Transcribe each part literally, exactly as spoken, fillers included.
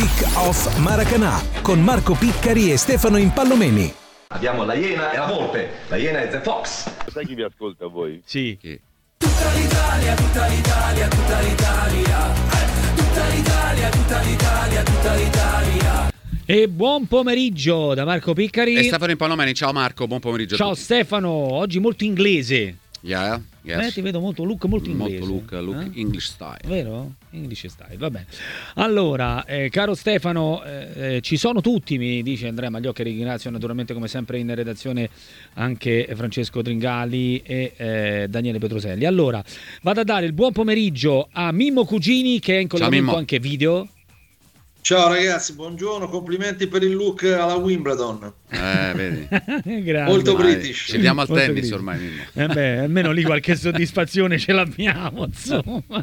Kick-Off Maracanã con Marco Piccari e Stefano Impallomeni. Abbiamo la Iena e la Volpe. La Iena è The Fox. Sai chi vi ascolta voi? Sì. Chi? Tutta l'Italia, tutta l'Italia, tutta l'Italia. Eh, tutta l'Italia, tutta l'Italia, tutta l'Italia. E buon pomeriggio da Marco Piccari e Stefano Impallomeni. Ciao Marco, buon pomeriggio. Ciao a tutti. Stefano, oggi molto inglese. Yeah, yes. Eh, ti vedo molto look molto inglese. Molto look, look eh? English style. Vero? English style, va bene. Allora, eh, caro Stefano, eh, eh, ci sono tutti, mi dice Andrea Magliocchi, ringrazio naturalmente come sempre in redazione anche Francesco Tringali e eh, Daniele Petroselli. Allora, vado a dare il buon pomeriggio a Mimmo Cugini che è in collegamento anche video. Ciao ragazzi, buongiorno, complimenti per il look alla Wimbledon. Eh, vedi. Molto british. Ci diamo al Molto tennis british. ormai, Mimmo. Eh beh, almeno lì qualche soddisfazione ce l'abbiamo, insomma.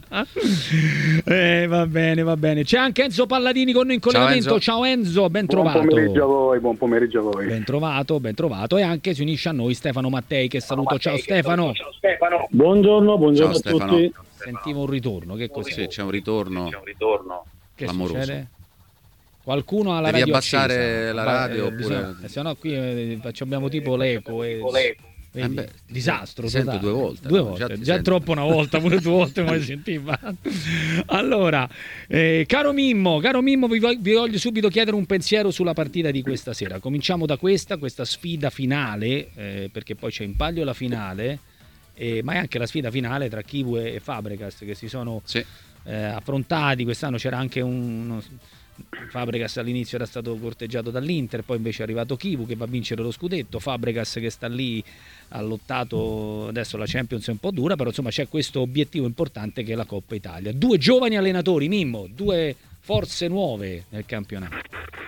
Eh, va bene, va bene. C'è anche Enzo Palladini con noi in collegamento. Ciao Enzo, Ciao Enzo, ben trovato. Buon pomeriggio a voi, buon pomeriggio a voi. Ben trovato, ben trovato. E anche si unisce a noi Stefano Mattei, che saluto. Mattei, ciao, che Stefano. Ciao Stefano. Buongiorno, buongiorno Ciao, a Stefano. tutti. Sentivo un ritorno, che cos'è? Sì, c'è un ritorno. C'è un ritorno. Che clamoroso. succede? Qualcuno ha la Devi radio abbassare accesa. la Ba- radio eh, oppure- bisogna- eh, se no qui eh, abbiamo tipo l'eco e... Vedi? Eh beh, disastro ti sento totale. due volte. due Già volte ti già, sento. troppo una volta, pure due volte mai sentiva. Allora, eh, caro Mimmo, caro Mimmo, vi, vog- vi voglio subito chiedere un pensiero sulla partita di questa sera. Cominciamo da questa, questa sfida finale, eh, perché poi c'è in palio la finale, eh, ma è anche la sfida finale tra Kivu e Fabregas che si sono Sì. eh, affrontati. Quest'anno c'era anche un... uno- Fabregas all'inizio era stato corteggiato dall'Inter, poi invece è arrivato Kivu che va a vincere lo scudetto, Fabregas che sta lì, ha lottato, adesso la Champions è un po' dura, però insomma c'è questo obiettivo importante che è la Coppa Italia. Due giovani allenatori, Mimmo, due forze nuove nel campionato.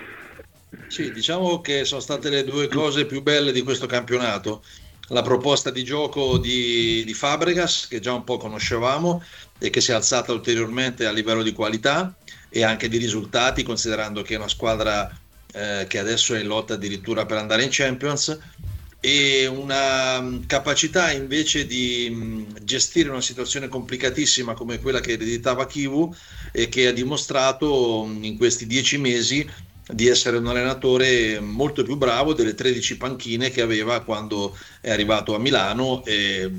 Sì, diciamo che sono state le due cose più belle di questo campionato. La proposta di gioco di, di Fabregas, che già un po' conoscevamo e che si è alzata ulteriormente a livello di qualità e anche di risultati, considerando che è una squadra eh, che adesso è in lotta addirittura per andare in Champions, e una mh, capacità invece di mh, gestire una situazione complicatissima come quella che ereditava Kivu e che ha dimostrato mh, in questi dieci mesi di essere un allenatore molto più bravo delle tredici panchine che aveva quando è arrivato a Milano, e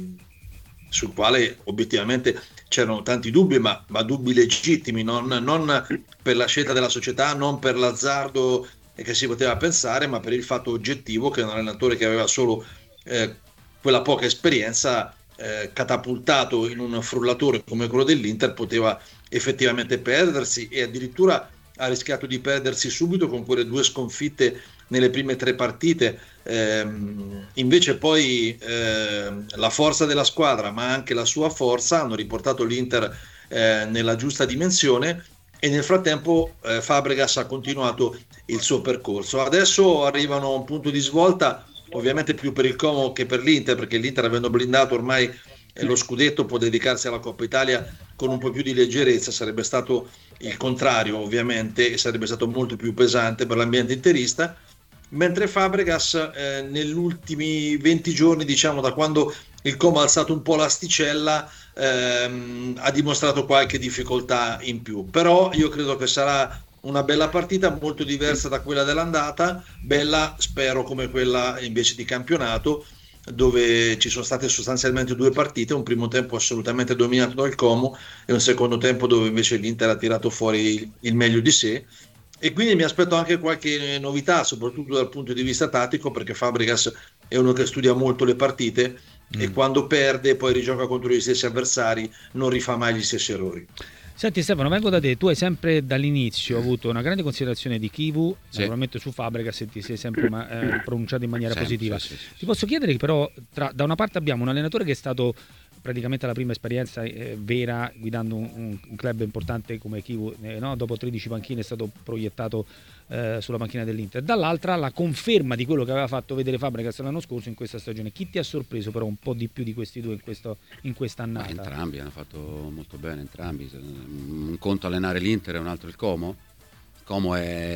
sul quale obiettivamente c'erano tanti dubbi, ma, ma dubbi legittimi, non, non per la scelta della società, non per l'azzardo che si poteva pensare, ma per il fatto oggettivo che un allenatore che aveva solo eh, quella poca esperienza, eh, catapultato in un frullatore come quello dell'Inter, poteva effettivamente perdersi, e addirittura ha rischiato di perdersi subito con quelle due sconfitte nelle prime tre partite. Ehm, invece poi eh, la forza della squadra, ma anche la sua forza, hanno riportato l'Inter eh, nella giusta dimensione, e nel frattempo eh, Fabregas ha continuato il suo percorso. Adesso arrivano a un punto di svolta, ovviamente più per il Como che per l'Inter, perché l'Inter, avendo blindato ormai eh, lo scudetto, può dedicarsi alla Coppa Italia con un po' più di leggerezza. Sarebbe stato il contrario ovviamente, e sarebbe stato molto più pesante per l'ambiente interista, mentre Fabregas eh, negli ultimi venti giorni, diciamo da quando il Como ha alzato un po' l'asticella, ehm, ha dimostrato qualche difficoltà in più. Però io credo che sarà una bella partita, molto diversa da quella dell'andata, bella spero come quella invece di campionato, dove ci sono state sostanzialmente due partite, un primo tempo assolutamente dominato dal Como e un secondo tempo dove invece l'Inter ha tirato fuori il meglio di sé. E quindi mi aspetto anche qualche novità, soprattutto dal punto di vista tattico, perché Fabregas è uno che studia molto le partite mm. e quando perde poi rigioca contro gli stessi avversari, non rifà mai gli stessi errori. Senti Stefano, vengo da te, tu hai sempre dall'inizio avuto una grande considerazione di Kivu, sì. naturalmente su Fabregas ti sei sempre ma, eh, pronunciato in maniera sempre, positiva. Sì, sì, sì. Ti posso chiedere che però tra, da una parte abbiamo un allenatore che è stato praticamente la prima esperienza eh, vera guidando un, un club importante come Kivu, eh, no? Dopo tredici panchine è stato proiettato eh, sulla panchina dell'Inter, dall'altra la conferma di quello che aveva fatto vedere Fabregas l'anno scorso in questa stagione. Chi ti ha sorpreso però un po' di più di questi due in, questo, in quest'annata? Ma entrambi hanno fatto molto bene, entrambi. Un conto allenare l'Inter e un altro il Como. Como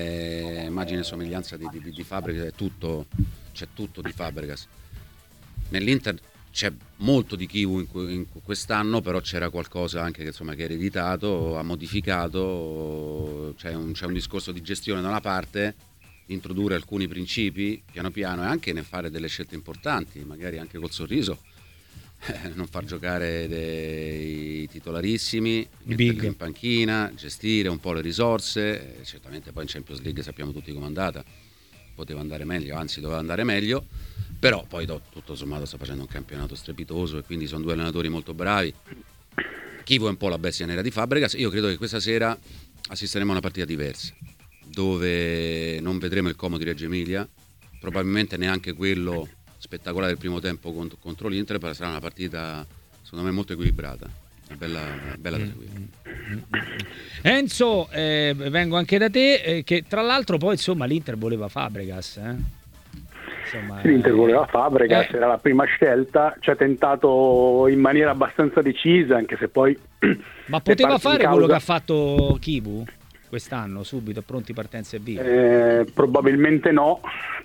è immagine e somiglianza di, di, di Fabregas, è tutto, c'è tutto di Fabregas. Nell'Inter c'è molto di Chivu in, in quest'anno, però c'era qualcosa anche che, insomma, che è ereditato, ha modificato, c'è un, c'è un discorso di gestione da una parte, introdurre alcuni principi piano piano e anche nel fare delle scelte importanti, magari anche col sorriso, eh, non far giocare dei titolarissimi, metterli in panchina, gestire un po' le risorse, eh, certamente poi in Champions League sappiamo tutti com'è andata, poteva andare meglio, anzi doveva andare meglio, però poi tutto sommato sta facendo un campionato strepitoso e quindi sono due allenatori molto bravi. Chivu è un po' la bestia nera di Fabregas. Io credo che questa sera assisteremo a una partita diversa, dove non vedremo il Como di Reggio Emilia, probabilmente neanche quello spettacolare del primo tempo contro, contro l'Inter, però sarà una partita secondo me molto equilibrata, una bella, bella da seguire. Enzo, eh, vengo anche da te, eh, che tra l'altro poi insomma l'Inter voleva Fabregas, eh? Insomma, l'Inter voleva Fabregas, eh. era la prima scelta, ci ha tentato in maniera abbastanza decisa, anche se poi ma poteva fare causa... quello che ha fatto Chivu quest'anno, subito, pronti, partenza e via? Eh, probabilmente no,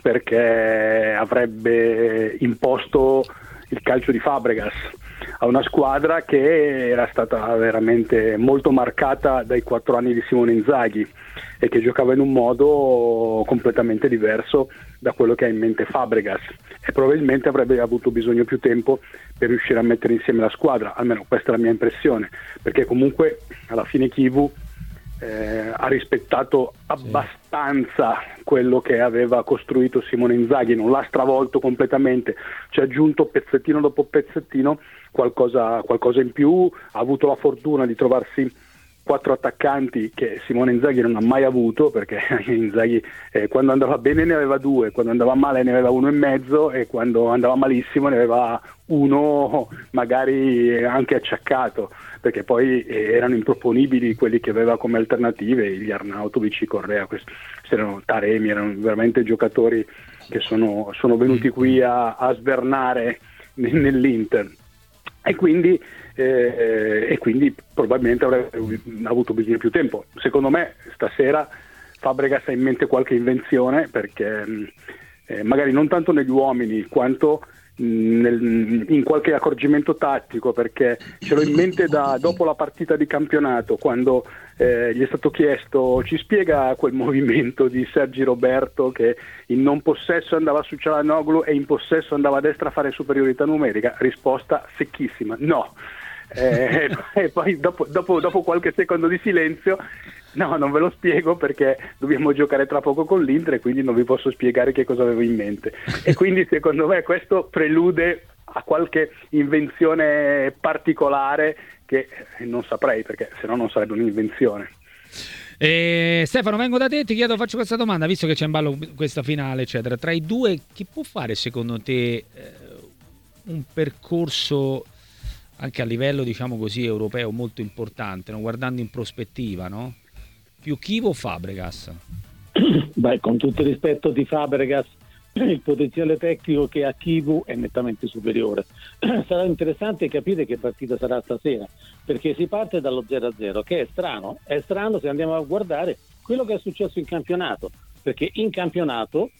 perché avrebbe imposto il calcio di Fabregas a una squadra che era stata veramente molto marcata dai quattro anni di Simone Inzaghi e che giocava in un modo completamente diverso da quello che ha in mente Fabregas, e probabilmente avrebbe avuto bisogno più tempo per riuscire a mettere insieme la squadra, almeno questa è la mia impressione, perché comunque alla fine Chivu eh, ha rispettato abbastanza quello che aveva costruito Simone Inzaghi, non l'ha stravolto completamente, ci ha aggiunto pezzettino dopo pezzettino qualcosa, qualcosa in più, ha avuto la fortuna di trovarsi quattro attaccanti che Simone Inzaghi non ha mai avuto, perché Inzaghi eh, quando andava bene ne aveva due, quando andava male ne aveva uno e mezzo, e quando andava malissimo ne aveva uno magari anche acciaccato, perché poi eh, erano improponibili quelli che aveva come alternative, gli Arnautovic, Correa, questi, erano Taremi, erano veramente giocatori che sono, sono venuti qui a, a svernare nell'Inter, e quindi Eh, e quindi probabilmente avrebbe avuto bisogno di più tempo. Secondo me stasera Fabregas ha in mente qualche invenzione, perché eh, magari non tanto negli uomini quanto nel, in qualche accorgimento tattico, perché ce l'ho in mente da dopo la partita di campionato, quando eh, gli è stato chiesto: ci spiega quel movimento di Sergi Roberto che in non possesso andava su Çalhanoğlu e in possesso andava a destra a fare superiorità numerica? Risposta secchissima: no. Eh, e poi dopo, dopo, dopo qualche secondo di silenzio: no, non ve lo spiego perché dobbiamo giocare tra poco con l'Inter e quindi non vi posso spiegare che cosa avevo in mente. E quindi secondo me questo prelude a qualche invenzione particolare che non saprei, perché se no non sarebbe un'invenzione. Eh, Stefano, vengo da te, ti chiedo, faccio questa domanda, visto che c'è in ballo questa finale eccetera, tra i due chi può fare secondo te eh, un percorso anche a livello, diciamo così, europeo molto importante, no? Guardando in prospettiva, no? Più Chivu o Fabregas? Beh, con tutto il rispetto di Fabregas, il potenziale tecnico che ha Chivu è nettamente superiore. Sarà interessante capire che partita sarà stasera, perché si parte dallo zero a zero, che è strano, è strano se andiamo a guardare quello che è successo in campionato, perché in campionato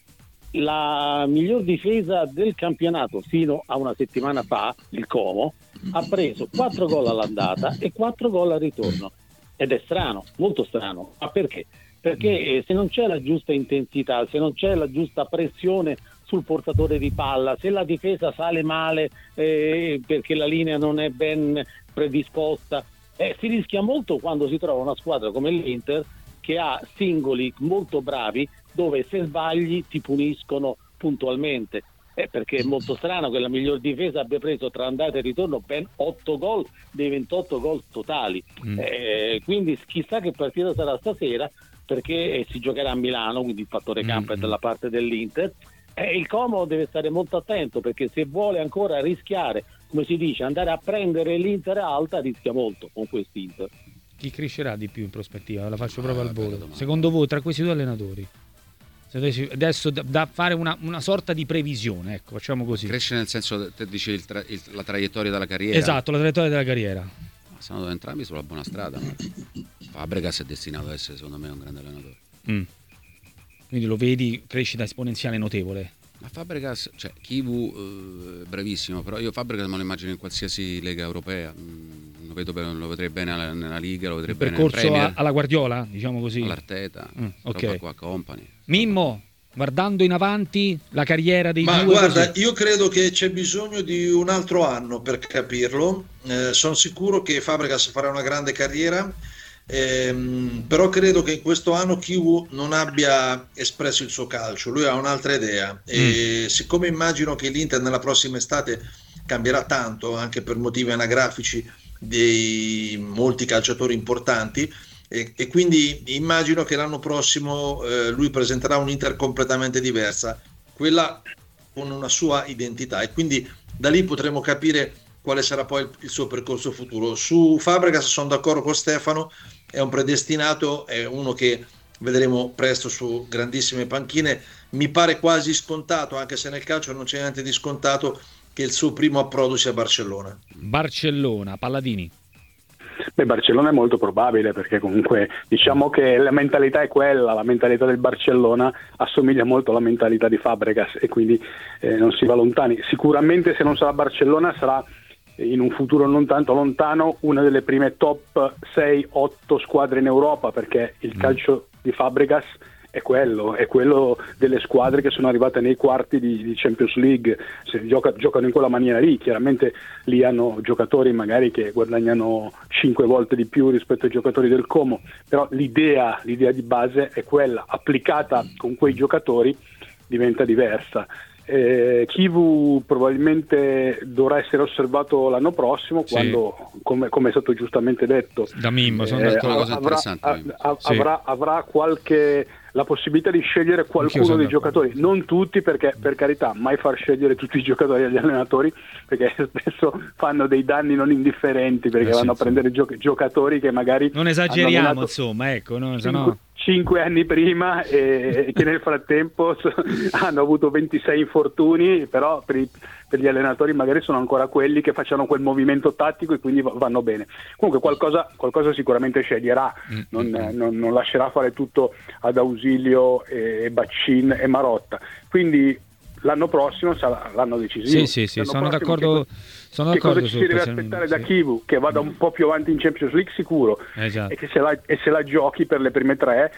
la miglior difesa del campionato fino a una settimana fa, il Como, ha preso quattro gol all'andata e quattro gol al ritorno, ed è strano, molto strano. Ma perché? Perché eh, se non c'è la giusta intensità, se non c'è la giusta pressione sul portatore di palla, se la difesa sale male eh, perché la linea non è ben predisposta, eh, si rischia molto quando si trova una squadra come l'Inter che ha singoli molto bravi, dove se sbagli ti puniscono puntualmente. Eh, perché è molto strano che la miglior difesa abbia preso tra andata e ritorno ben otto gol dei ventotto gol totali. Mm. Eh, quindi chissà che partita sarà stasera, perché eh, si giocherà a Milano, quindi il fattore campo mm. è dalla parte dell'Inter. Eh, il Como deve stare molto attento, perché se vuole ancora rischiare, come si dice, andare a prendere l'Inter alta, rischia molto con quest'Inter. Chi crescerà di più in prospettiva? La faccio proprio ah, al volo. Secondo voi, tra questi due allenatori? Adesso da, da fare una, una sorta di previsione, ecco, facciamo così. Cresce nel senso, te dici il tra, il, la traiettoria della carriera? Esatto, la traiettoria della carriera. Ma sono entrambi sulla buona strada. Ma Fabregas è destinato ad essere, secondo me, un grande allenatore. Mm. Quindi lo vedi, crescita esponenziale notevole. Ma Fabregas, cioè Chivu eh, bravissimo, però io Fabregas me lo immagino in qualsiasi lega europea. Mm, lo, vedo bene, lo vedrei bene nella, nella Liga, lo vedrei Il bene nel percorso Premier, a- alla Guardiola, diciamo così. all'Arteta, Mm, ok. roba qua, Company. Mimmo, guardando in avanti la carriera dei Ma due, guarda, così. io credo che c'è bisogno di un altro anno per capirlo. Eh, sono sicuro che Fabregas farà una grande carriera, ehm, però credo che in questo anno Chivu non abbia espresso il suo calcio. Lui ha un'altra idea e siccome immagino che l'Inter nella prossima estate cambierà tanto anche per motivi anagrafici dei molti calciatori importanti, e, e quindi immagino che l'anno prossimo eh, lui presenterà un Inter completamente diversa, quella con una sua identità, e quindi da lì potremo capire quale sarà poi il, il suo percorso futuro. Su Fabregas sono d'accordo con Stefano, è un predestinato, è uno che vedremo presto su grandissime panchine. Mi pare quasi scontato, anche se nel calcio non c'è niente di scontato, che il suo primo approdo sia Barcellona. Barcellona, Palladini. Beh, Barcellona è molto probabile, perché comunque diciamo che la mentalità è quella, la mentalità del Barcellona assomiglia molto alla mentalità di Fabregas e quindi eh, non si va lontani. Sicuramente se non sarà Barcellona sarà in un futuro non tanto lontano una delle prime top sei otto squadre in Europa, perché il calcio di Fabregas è quello, è quello delle squadre che sono arrivate nei quarti di, di Champions League. Se gioca, giocano in quella maniera lì, chiaramente lì hanno giocatori magari che guadagnano cinque volte di più rispetto ai giocatori del Como, però l'idea, l'idea di base è quella, applicata con quei giocatori diventa diversa. Eh, Chivu probabilmente dovrà essere osservato l'anno prossimo, Sì. quando, come, come è stato giustamente detto, Da Mimmo, sono eh, d'accordo. una cosa avrà, interessante, a- a- Sì. avrà, avrà qualche la possibilità di scegliere Anch'io qualcuno sono dei d'accordo. giocatori, non tutti, perché per carità mai far scegliere tutti i giocatori agli allenatori, perché spesso fanno dei danni non indifferenti, perché Eh sì, vanno a sì. prendere gio- giocatori che magari Non esageriamo, hanno allenato insomma, ecco, no, se cinque, no... cinque anni prima e, e che nel frattempo so- hanno avuto ventisei infortuni, però per, i- per gli allenatori magari sono ancora quelli che facciano quel movimento tattico e quindi va- vanno bene. Comunque qualcosa, qualcosa sicuramente sceglierà, Mm, non, mm, mm. non- non lascerà fare tutto ad Ausilio e Baccin e Marotta, quindi l'anno prossimo sarà l'anno decisivo. Sì, sì, sì, L'anno sono prossimo d'accordo, che, sono che d'accordo cosa ci su si deve questo, aspettare sì. da Chivu? Che vada un po' più avanti in Champions League sicuro, Esatto. e che se la, e se la giochi per le prime tre,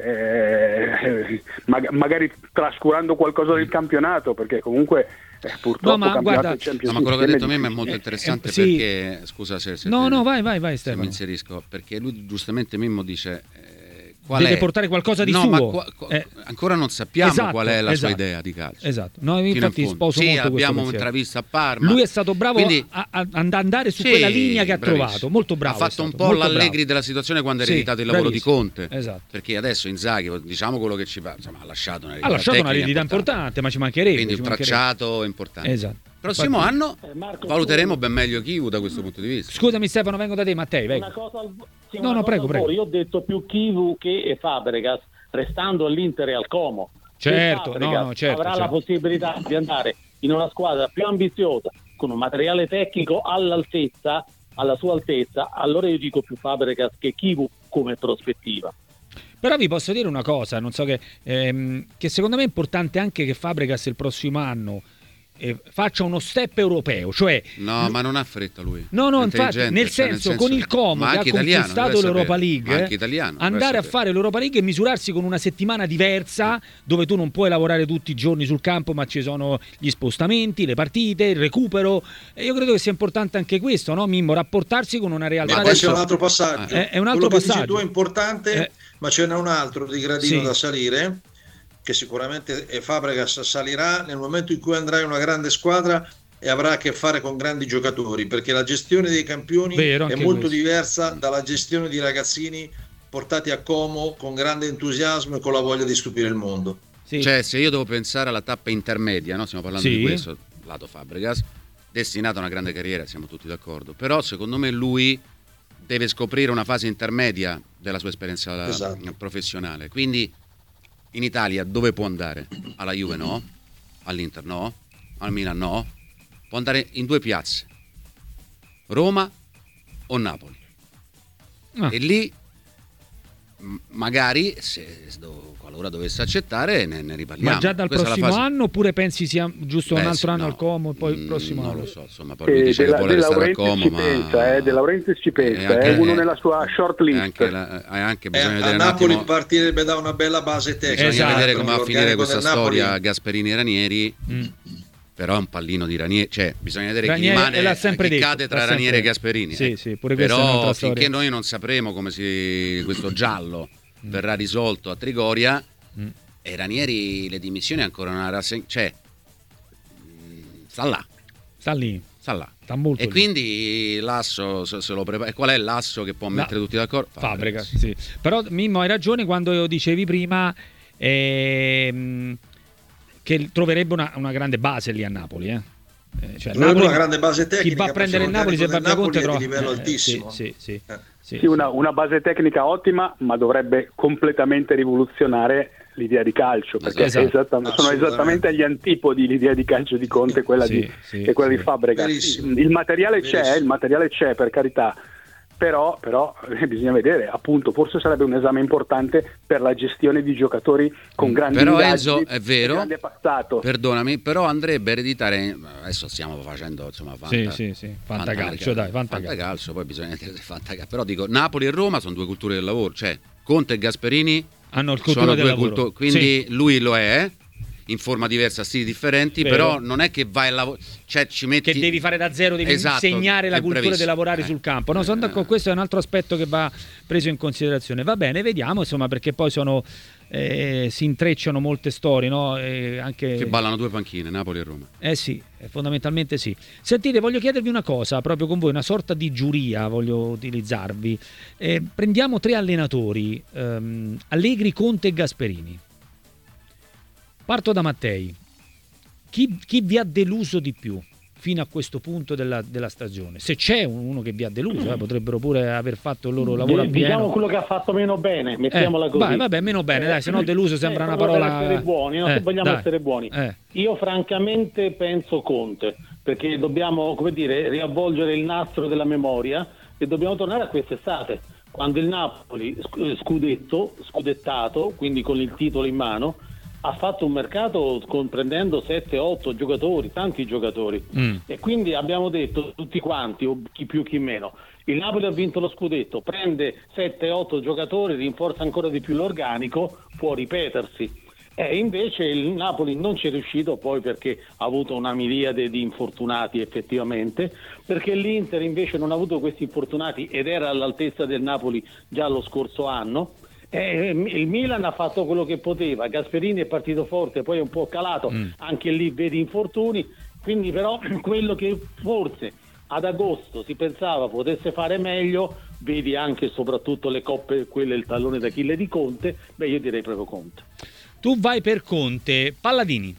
eh, mag- magari trascurando qualcosa del campionato, perché comunque eh, purtroppo No, ma campionato guarda- e Champions No, ma quello che ha League detto è Mimmo è molto Eh, interessante eh, sì. perché, scusa se, se No, te- no, vai, vai, vai, se Stefano. mi inserisco, perché lui giustamente Mimmo dice eh, qual Deve è? portare qualcosa di no, suo. ma qua- qua- Eh. ancora non sappiamo Esatto, qual è la esatto. sua idea di calcio. Esatto, no, Fino in infatti fondo. sposo sì, molto questo abbiamo pensiero. intravisto a Parma. Lui è stato bravo Quindi- a- a- ad andare su Sì, quella linea che ha bravissimo. trovato, molto bravo. Ha è fatto un stato, po' molto l'Allegri bravo. della situazione quando ha Sì, ereditato il lavoro bravissimo. di Conte. Esatto. Perché adesso Inzaghi, diciamo quello che ci fa, insomma, ha lasciato una Ha eredità lasciato una tecnica eredità importante, ma ci mancherebbe. Quindi ci un mancherebbe. tracciato importante. Esatto. Prossimo Infatti- anno Eh, Marco, valuteremo ben meglio Chivu da questo punto di vista. Scusami Stefano, vengo da te, Mattei, Una vengo. cosa al, sì, No, una no, cosa prego, al prego. volo. Io ho detto più Chivu che Fabregas, restando all'Inter e al Como. Se Certo, Fabregas no, no, certo, avrà certo. la possibilità di andare in una squadra più ambiziosa, con un materiale tecnico all'altezza, alla sua altezza, allora io dico più Fabregas che Chivu come prospettiva. Però vi posso dire una cosa, non so che, ehm, che secondo me è importante anche che Fabregas il prossimo anno eh, faccia uno step europeo, cioè No, ma non ha fretta lui. No, no, È infatti, intelligente, nel cioè, senso, con il Como ma che ha anche italiano, conquistato deve l'Europa sapere. League, Ma anche italiano, deve andare a sapere. fare l'Europa League e misurarsi con una settimana diversa, dove tu non puoi lavorare tutti i giorni sul campo, ma ci sono gli spostamenti, le partite, il recupero. E io credo che sia importante anche questo, no, Mimmo? Rapportarsi con una realtà. Ma Ma questo è adesso- un altro passaggio. È- è un altro Quello che passaggio. dici tu è importante, Eh. ma ce n'è un altro di gradino Sì. da salire, che sicuramente è Fabregas salirà nel momento in cui andrà in una grande squadra e avrà a che fare con grandi giocatori, perché la gestione dei campioni Vero, è anche molto questo. diversa dalla gestione di ragazzini portati a Como con grande entusiasmo e con la voglia di stupire il mondo. Sì. Cioè, se io devo pensare alla tappa intermedia, no? Stiamo parlando Sì. di questo, lato Fabregas, destinato a una grande carriera, siamo tutti d'accordo. Però secondo me lui deve scoprire una fase intermedia della sua esperienza Esatto. professionale. Quindi in Italia dove può andare? Alla Juve no, all'Inter no, al Milan no. Può andare in due piazze, Roma o Napoli. Ah. E lì magari se qualora dovesse accettare ne, ne riparliamo. Ma già dal Questa prossimo fase... anno, oppure pensi sia giusto Beh, un altro sì, anno no, al Como e poi il prossimo non anno? lo so, insomma, poi lui Eh, dice De, che vuole De restare al Laurentiis Como, ci ma pensa, eh, De Laurentiis ci pensa, anche, è uno nella sua short list. Anche, la, anche Eh, bisogna a vedere un Napoli attimo, partirebbe da una bella base tecnica. bisogna Esatto. vedere come va a finire L'organico questa del Napoli- storia Gasperini-Ranieri. Mm. Però è un pallino di Ranieri, cioè bisogna vedere Ranieri, chi rimane, e l'ha sempre chi detto, cade tra l'ha Ranieri sempre- e Gasperini. Sì, ecco. sì, pure questa è Però un'altra finché storia. noi non sapremo come si, questo giallo Mm. verrà risolto a Trigoria, Mm. e Ranieri le dimissioni ancora non ha rassegnato, cioè mh, sta là, Sta lì, sta là. sta molto E lì. quindi l'asso se, se lo prepara. E qual è l'asso che può No, mettere tutti d'accordo? Fabregas, sì. Però Mimmo hai ragione quando dicevi prima ehm, che troverebbe una, una grande base lì a Napoli, eh. Eh, cioè, Aveva Napoli- una grande base tecnica. chi va a prendere il perché Napoli se l'organico Fabio del Conte Napoli è trova di livello eh, altissimo. sì, sì, sì. Eh. Sì, Sì, una, una base tecnica ottima, ma dovrebbe completamente rivoluzionare l'idea di calcio, perché Esatto. è esattamente- sono Assolutamente. esattamente agli antipodi l'idea di calcio di Conte e quella, Sì, di, sì, e quella sì. di Fabregas. Verissimo. Il materiale c'è, Verissimo. il materiale c'è, per carità, però, però eh, bisogna vedere, appunto, forse sarebbe un esame importante per la gestione di giocatori con grandi Però indagini Enzo, è e vero, grande passato. perdonami, però andrebbe a ereditare, adesso stiamo facendo insomma Sì, fanta, sì, sì, fantacalcio, dai, fantacalcio. fantacalcio, poi bisogna vedere se fantacalcio. Però dico, Napoli e Roma sono due culture del lavoro, cioè Conte e Gasperini Hanno il cultura sono del due lavoro. culture, quindi lui lo è in forma diversa, stili differenti, Vero. però non è che vai a lavorare, cioè ci metti Che devi fare da zero, devi Esatto, insegnare la è cultura bravissimo. di lavorare Eh. sul campo. No, sono Eh. d'accordo, questo è un altro aspetto che va preso in considerazione. Va bene, vediamo, insomma, perché poi sono eh, si intrecciano molte storie, no? E anche che ballano due panchine, Napoli e Roma. Eh sì, eh, fondamentalmente sì. Sentite, voglio chiedervi una cosa, proprio con voi, una sorta di giuria voglio utilizzarvi. Eh, prendiamo tre allenatori, ehm, Allegri, Conte e Gasperini. Parto da Mattei. Chi, chi vi ha deluso di più fino a questo punto della, della stagione? Se c'è uno che vi ha deluso, eh, potrebbero pure aver fatto il loro lavoro a pieno. Diciamo quello che ha fatto meno bene, mettiamola Eh, così. vai, vabbè, meno bene, dai, se no deluso sembra Eh, una proprio parola... per essere buoni, no? Eh, Se vogliamo dai. essere buoni. Eh. Io francamente penso Conte, perché dobbiamo, come dire, riavvolgere il nastro della memoria e dobbiamo tornare a quest'estate, quando il Napoli, sc- scudetto, scudettato, quindi con il titolo in mano, ha fatto un mercato comprendendo sette otto giocatori, tanti giocatori, Mm. e quindi abbiamo detto tutti quanti, o chi più chi meno, il Napoli ha vinto lo scudetto, prende sette otto giocatori, rinforza ancora di più l'organico, può ripetersi. E invece il Napoli non ci è riuscito, poi perché ha avuto una miriade di infortunati effettivamente, perché l'Inter invece non ha avuto questi infortunati ed era all'altezza del Napoli già lo scorso anno. Eh, il Milan ha fatto quello che poteva, Gasperini è partito forte, poi è un po' calato, Mm. anche lì vedi infortuni, quindi però quello che forse ad agosto si pensava potesse fare meglio, vedi anche e soprattutto le coppe, quelle il tallone d'Achille di Conte, beh io direi proprio Conte. Tu vai per Conte, Palladini.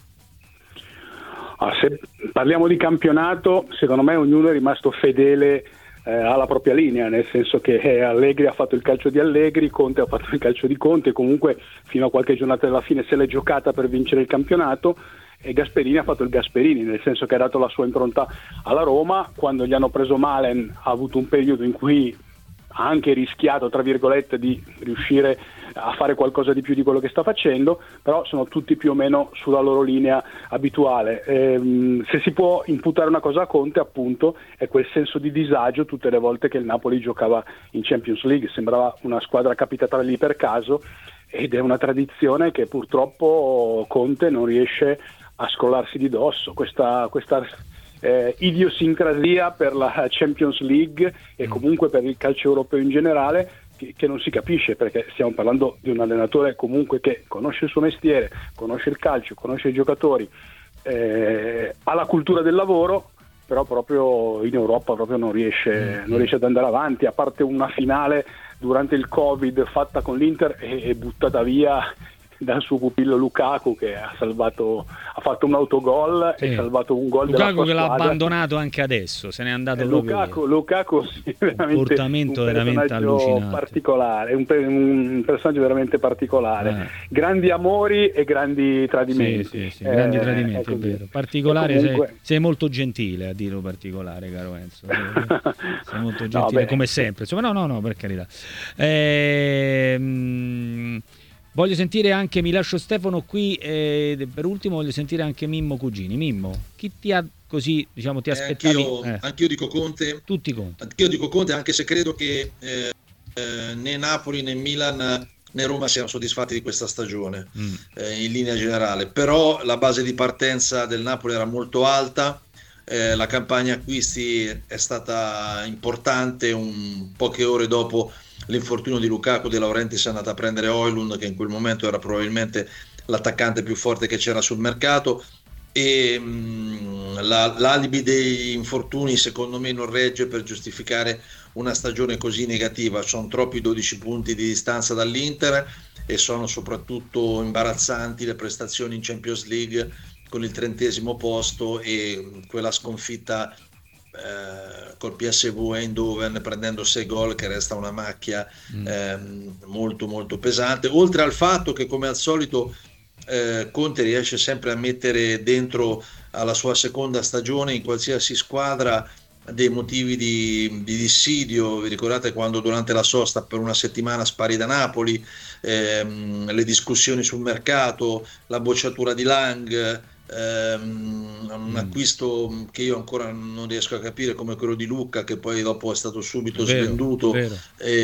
Ah, se parliamo di campionato, secondo me ognuno è rimasto fedele eh, alla propria linea, nel senso che eh, Allegri ha fatto il calcio di Allegri, Conte ha fatto il calcio di Conte, comunque fino a qualche giornata della fine se l'è giocata per vincere il campionato, e Gasperini ha fatto il Gasperini, nel senso che ha dato la sua impronta alla Roma. Quando gli hanno preso Malen ha avuto un periodo in cui ha anche rischiato, tra virgolette, di riuscire a fare qualcosa di più di quello che sta facendo, però sono tutti più o meno sulla loro linea abituale. Ehm, se si può imputare una cosa a Conte, appunto, è quel senso di disagio tutte le volte che il Napoli giocava in Champions League, sembrava una squadra capitata lì per caso, ed è una tradizione che purtroppo Conte non riesce a scrollarsi di dosso, questa, questa eh, idiosincrasia per la Champions League e comunque per il calcio europeo in generale, che, che non si capisce, perché stiamo parlando di un allenatore comunque che conosce il suo mestiere, conosce il calcio, conosce i giocatori, eh, ha la cultura del lavoro, però proprio in Europa proprio non riesce, non riesce ad andare avanti, a parte una finale durante il Covid fatta con l'Inter e, e buttata via dal suo pupillo Lukaku, che ha salvato, ha fatto un autogol Sì. e salvato un gol della Lukaku sua che l'ha squadra. abbandonato anche adesso, se n'è andato Eh, proprio Lukaku, via. Lukaku sì, veramente comportamento un veramente personaggio allucinante. particolare, un, pe- un personaggio veramente particolare. Eh. Grandi amori e grandi tradimenti. Sì, sì, sì, Eh, grandi è tradimenti, è così. vero. Particolare, E comunque- sei, sei molto gentile a dirlo particolare, caro Enzo. Sei molto No, gentile, beh. come sempre. Insomma, no, no, no, per carità. Ehm, voglio sentire anche, mi lascio Stefano qui, e per ultimo voglio sentire anche Mimmo Cugini. Mimmo, chi ti ha così, diciamo, ti Eh, aspettavi? anch'io, Eh, anch'io dico Conte, tutti conti. anch'io dico Conte, anche se credo che eh, eh, né Napoli né Milan né Roma siano soddisfatti di questa stagione Mm. eh, in linea generale, però la base di partenza del Napoli era molto alta, eh, la campagna acquisti è stata importante, un, poche ore dopo l'infortunio di Lukaku, De Laurentiis è andata a prendere Højlund, che in quel momento era probabilmente l'attaccante più forte che c'era sul mercato, e mh, la, l'alibi degli infortuni secondo me non regge per giustificare una stagione così negativa. Sono troppi dodici punti di distanza dall'Inter e sono soprattutto imbarazzanti le prestazioni in Champions League con il trentesimo posto e quella sconfitta eh, col P S V Eindhoven prendendo sei gol, che resta una macchia Mm. ehm, molto molto pesante, oltre al fatto che come al solito eh, Conte riesce sempre a mettere dentro alla sua seconda stagione in qualsiasi squadra dei motivi di, di dissidio. Vi ricordate quando durante la sosta per una settimana sparì da Napoli, ehm, le discussioni sul mercato, la bocciatura di Lang, ehm, un acquisto che io ancora non riesco a capire come quello di Lucca, che poi dopo è stato subito Vero, svenduto, vero.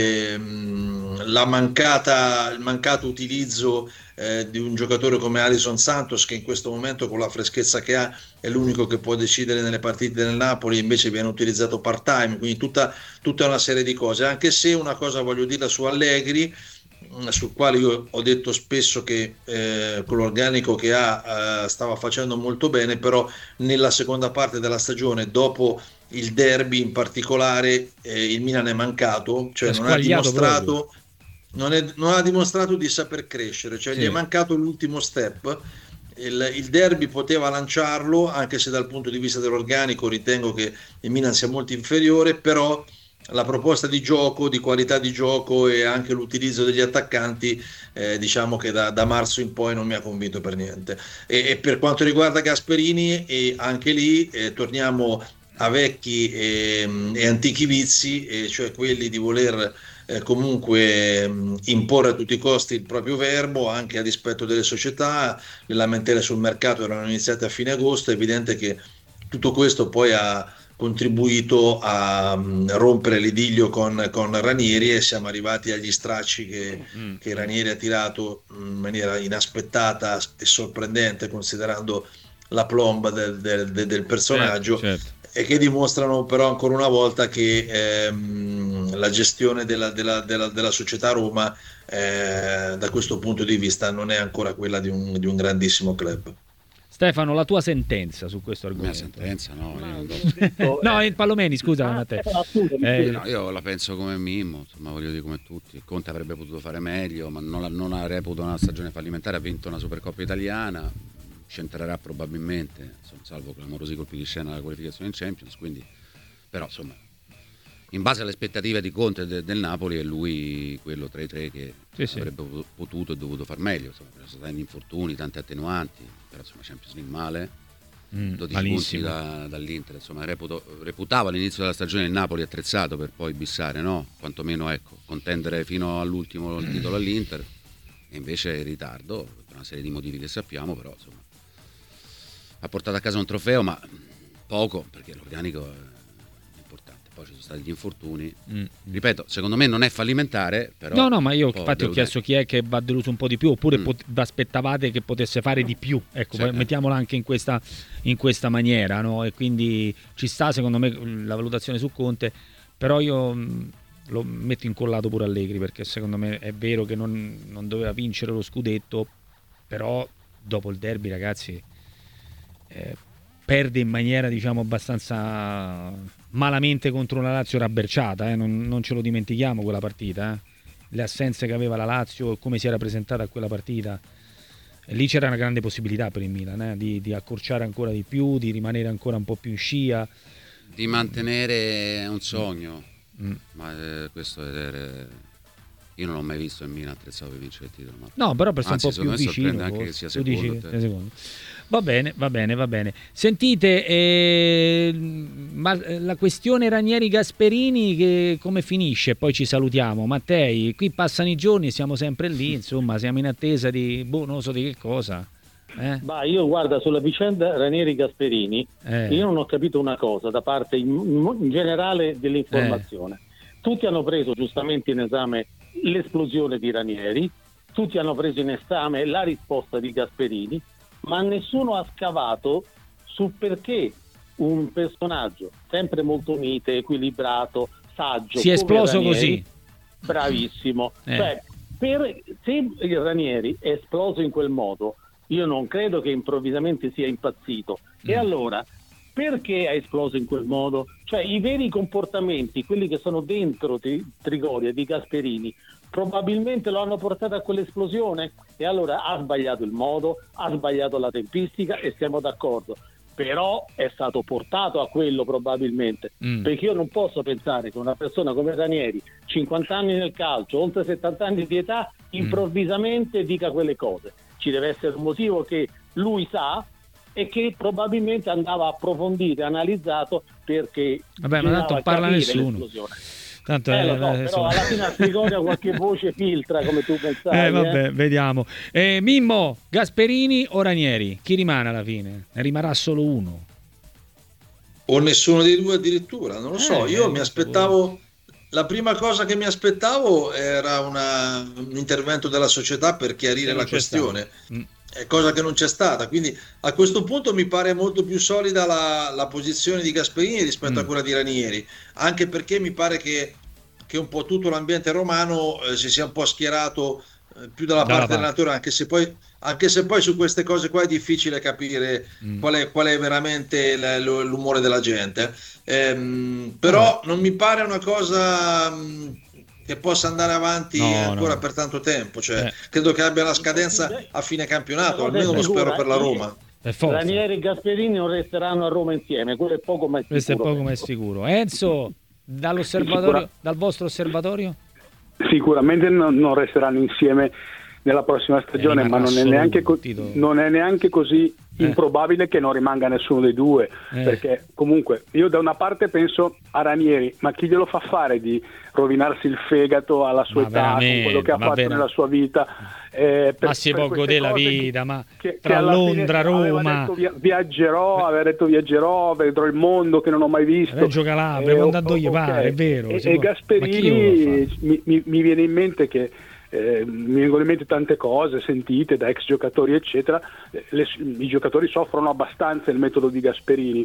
ehm, la mancata, il mancato utilizzo eh, di un giocatore come Alisson Santos, che in questo momento con la freschezza che ha è l'unico che può decidere nelle partite del Napoli, invece viene utilizzato part time, quindi tutta, tutta una serie di cose, anche se una cosa voglio dirla su Allegri, sul quale io ho detto spesso che eh, con l'organico che ha eh, stava facendo molto bene, però nella seconda parte della stagione, dopo il derby in particolare, eh, il Milan è mancato, cioè È non ha squagliato dimostrato non, è, non ha dimostrato di saper crescere, cioè Sì. gli è mancato l'ultimo step. Il, il derby poteva lanciarlo, anche se dal punto di vista dell'organico ritengo che il Milan sia molto inferiore, però la proposta di gioco, di qualità di gioco e anche l'utilizzo degli attaccanti, eh, diciamo che da, da marzo in poi non mi ha convinto per niente. E, e per quanto riguarda Gasperini, e anche lì eh, torniamo a vecchi e, e antichi vizi, e cioè quelli di voler eh, comunque mh, imporre a tutti i costi il proprio verbo, anche a dispetto delle società. Le lamentele sul mercato erano iniziate a fine agosto, è evidente che tutto questo poi ha contribuito a um, rompere l'idillio con, con Ranieri, e siamo arrivati agli stracci che, Mm. che Ranieri ha tirato in maniera inaspettata e sorprendente, considerando la plomba del, del, del, del personaggio, Certo, certo. e che dimostrano però ancora una volta che ehm, la gestione della, della, della, della società Roma eh, da questo punto di vista non è ancora quella di un, di un grandissimo club. Stefano, la tua sentenza su questo La mia argomento? sentenza, no, io, non do- Detto, No, eh, eh, Palomeni, scusa, Ah, Matteo. eh, scusami, Eh, scusa. no, io la penso come Mimmo, insomma, voglio dire come tutti. Conte avrebbe potuto fare meglio, ma non la, non la reputo una stagione fallimentare. Ha vinto una Supercoppa italiana, ci entrerà probabilmente, insomma, salvo clamorosi colpi di scena alla qualificazione in Champions. Quindi, però, insomma, in base alle aspettative di Conte e de- del Napoli, è lui quello tra i tre che Sì, sì. avrebbe potuto e dovuto far meglio. Insomma, ci sono tanti infortuni, tante attenuanti, però insomma, Champions League male. Mm, dodici malissimo. punti da- dall'Inter, insomma, reputo, reputava all'inizio della stagione il Napoli attrezzato per poi bissare, no? Quantomeno, ecco, contendere fino all'ultimo il titolo all'Inter, e invece è in ritardo per una serie di motivi che sappiamo, però insomma ha portato a casa un trofeo, ma poco, perché l'organico è importante. Poi ci sono stati gli infortuni, Mm. ripeto, secondo me non è fallimentare, però No, no, ma io un po' infatti ho deludente. chiesto chi è che va deluso un po' di più, oppure Mm. pot- vi aspettavate che potesse fare di più, ecco, Sì, poi eh. mettiamola anche in questa, in questa maniera, no? E quindi ci sta secondo me la valutazione su Conte, però io mh, lo metto incollato pure Allegri, perché secondo me è vero che non, non doveva vincere lo scudetto, però dopo il derby, ragazzi, eh, perde in maniera, diciamo, abbastanza malamente contro una Lazio rabberciata, eh? non, non ce lo dimentichiamo quella partita, eh? Le assenze che aveva la Lazio, come si era presentata a quella partita, lì c'era una grande possibilità per il Milan eh, di, di accorciare ancora di più, di rimanere ancora un po' più in scia, di mantenere un sogno, mm. ma eh, questo è, io non l'ho mai visto il Milan attrezzato per vincere il titolo, ma... no, però per anzi, un po' più vicino anche che sia tu secondo, dici, secondo. Va bene, va bene, va bene. Sentite, eh, ma la questione Ranieri-Gasperini che come finisce? Poi ci salutiamo. Mattei, qui passano i giorni, siamo sempre lì, insomma, siamo in attesa di, boh, non so di che cosa. Eh? Ma io guarda, sulla vicenda Ranieri-Gasperini, Eh. io non ho capito una cosa da parte in, in generale dell'informazione. Eh. Tutti hanno preso giustamente in esame l'esplosione di Ranieri, tutti hanno preso in esame la risposta di Gasperini, ma nessuno ha scavato su perché un personaggio sempre molto mite, equilibrato, saggio, si è esploso Ranieri, così, bravissimo, eh. cioè, per, se il Ranieri è esploso in quel modo, io non credo che improvvisamente sia impazzito. E mm. allora perché è esploso in quel modo? Cioè i veri comportamenti, quelli che sono dentro di Trigoria, di Gasperini, probabilmente lo hanno portato a quell'esplosione, e allora ha sbagliato il modo, ha sbagliato la tempistica, e siamo d'accordo, però è stato portato a quello probabilmente, mm. perché io non posso pensare che una persona come Ranieri, cinquanta anni nel calcio, oltre settanta anni di età, improvvisamente dica quelle cose. Ci deve essere un motivo che lui sa e che probabilmente andava approfondito e analizzato, perché vabbè, ma tanto non parla nessuno. Tanto eh, è, lo so, eh, però insomma. alla fine a Trigoria qualche voce filtra, come tu pensavi. Eh, vabbè, eh? vediamo. Eh, Mimmo, Gasperini o Ranieri? Chi rimane alla fine? Ne rimarrà solo uno. O nessuno dei due addirittura, non lo so. Eh, Io eh, mi aspettavo, la prima cosa che mi aspettavo era una, un intervento della società per chiarire la questione. Mm. È cosa che non c'è stata, quindi a questo punto mi pare molto più solida la, la posizione di Gasperini rispetto Mm. a quella di Ranieri, anche perché mi pare che, che un po' tutto l'ambiente romano eh, si sia un po' schierato eh, più dalla, Dalla parte parte. dell'allenatore, anche se poi anche se poi su queste cose qua è difficile capire Mm. qual è, qual è veramente l- l- l'umore della gente. Ehm, però non mi pare una cosa mh, che possa andare avanti No, ancora no. per tanto tempo, cioè Eh. credo che abbia la scadenza a fine campionato, almeno lo spero per la Roma. Per forza. Ranieri e Gasperini non resteranno a Roma insieme, quello è poco ma è sicuro. Questo è poco ma è sicuro. Enzo, dall'osservatorio, dal vostro osservatorio? Sicuramente non, non resteranno insieme nella prossima stagione, Eh, ma non è, solo neanche co- un titolo. non è neanche così Eh. improbabile che non rimanga nessuno dei due, Eh. perché comunque io da una parte penso a Ranieri, ma chi glielo fa fare di rovinarsi il fegato alla sua Ma età, con veramente, quello che ha ma fatto vera- nella sua vita? Eh, per- Ma si per può queste godere la cose vita, ma che- tra che alla fine Londra, aveva Roma, detto via- viaggerò, aveva detto viaggerò, vedrò il mondo che non ho mai visto. Reggio Calabria, può andare dove gli ok. pare, è vero. E, si e può- ma chi lo Gasperini fa? mi, mi- mi viene in mente che eh, mi vengono in mente tante cose sentite da ex giocatori eccetera. Eh, le- i giocatori soffrono abbastanza il metodo di Gasperini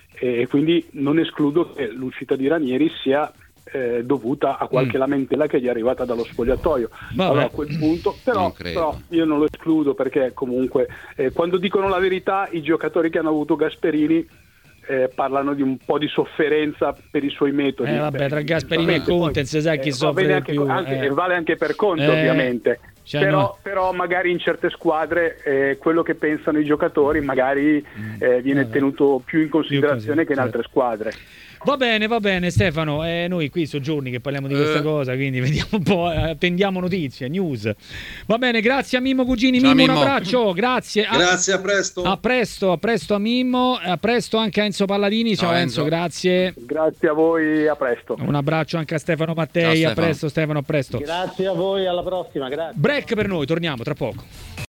e quindi non escludo che l'uscita di Ranieri sia eh, dovuta a qualche Mm. lamentela che gli è arrivata dallo spogliatoio. Vabbè. Allora a quel punto però, Non credo. però io non lo escludo, perché comunque eh, quando dicono la verità i giocatori che hanno avuto Gasperini eh, parlano di un po' di sofferenza per i suoi metodi. Eh, vabbè, tra Gasperini e Poi, Conte si sa chi eh, va soffre bene di anche- più. anche- eh. e vale anche per Conte, Eh, ovviamente. cioè, però, no. però magari in certe squadre eh, quello che pensano i giocatori magari eh, viene vabbè. tenuto più in considerazione Più che in certo. altre squadre. Va bene, va bene Stefano, eh, noi qui sono giorni che parliamo di questa Eh. cosa, quindi vediamo un po', eh, attendiamo notizie, news. Va bene, grazie a Mimmo Cugini. Ciao, Mimmo, un Mimmo. abbraccio, grazie. A- Grazie, a presto. A presto, a presto a Mimmo, a presto anche a Enzo Palladini. Ciao, Ciao, Enzo, Enzo. grazie. Grazie a voi, a presto. Un abbraccio anche a Stefano Mattei. Ciao, A Stefano. presto Stefano, a presto. Grazie a voi, alla prossima, grazie. Break per noi, torniamo tra poco.